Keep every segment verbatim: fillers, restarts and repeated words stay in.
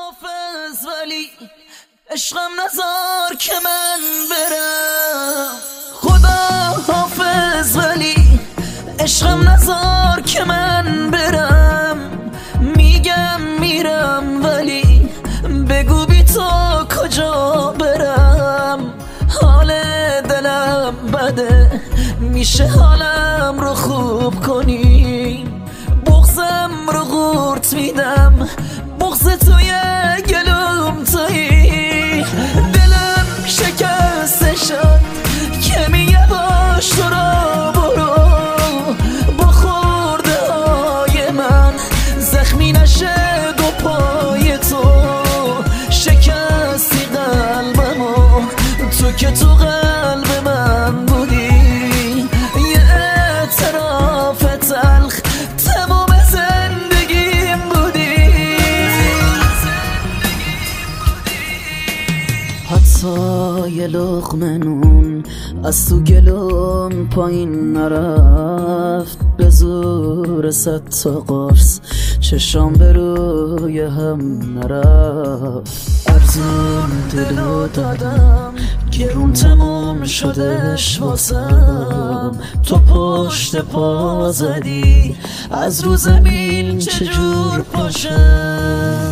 حافظ ولی عشقم نزار که من برم. خدا حافظ ولی عشقم نزار که من برم. میگم میرم ولی بگو بی تو کجا برم. حال دلم بده، میشه حالم رو خوب کنی. بغضم رو قورت میدم، بغض توی گلوم تویی. دلم شکسته شد که میگه باش تو را برو. با خورده های من زخمی نشه دو پای تو. شکستی قلبمو تو که تو قلب من بودی. یه اعتراف تلخ تمام زندگیم بودی. حتی یه لقمه نون از تو گلوم پایین نرفت. به زور صد تا قرص چشام به روی هم نرفت. ارزون دلو دادم، گرون تموم شدش واسم. تو پشت پا زدی، از رو زمین چجور پاشم.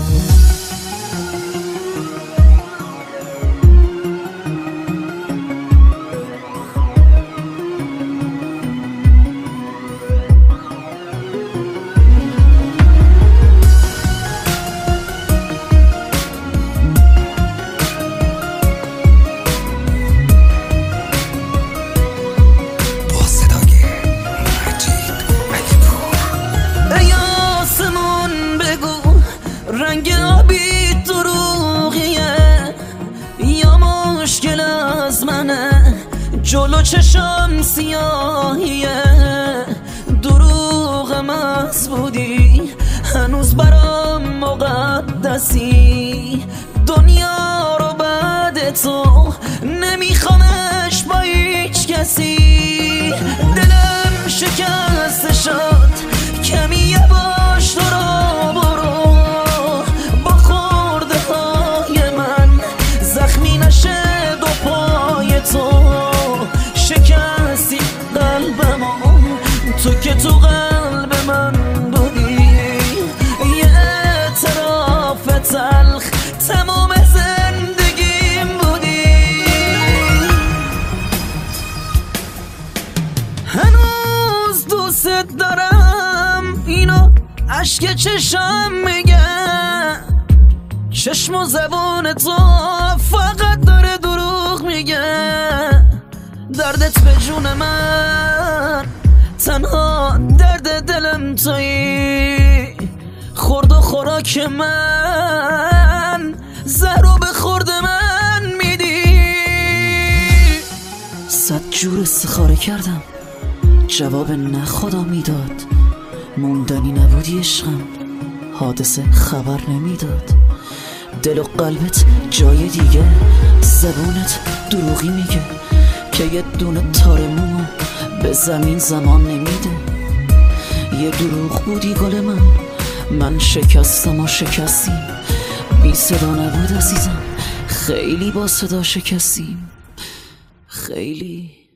رنگ آبی دروغیه یا مشکل از منه؟ جلو چشم سیاهیه. دروغم از بودی هنوز برام مقدسی. دنیا رو بعد تو نمیخوامش با هیچ کسی. دلم شکسته شد کمی یه باش تو را برو. شکستی قلبمو تو که تو قلب من بودی. یه اعتراف تلخ تمام زندگیم بودی. هنوز دوست دارم، اینو اشک چشم میگه. چشم و زبون تو فقط داره دروغ میگه. دردت به جون من، تنها درد دلم تویی. خورد و خوراک من، زهر رو به خورد من میدی. صد جور استخاره کردم، جواب نه خدا میداد. موندنی نبودی عشقم، حادثه خبر نمیداد. دل و قلبت جای دیگه، زبونت دروغی میگه که یه دونه تار مومو به زمین زمان نمیده. یه دروغ بودی گل من، من شکستم و شکستیم. بی صدا نبود عزیزم، خیلی با صدا شکستیم. خیلی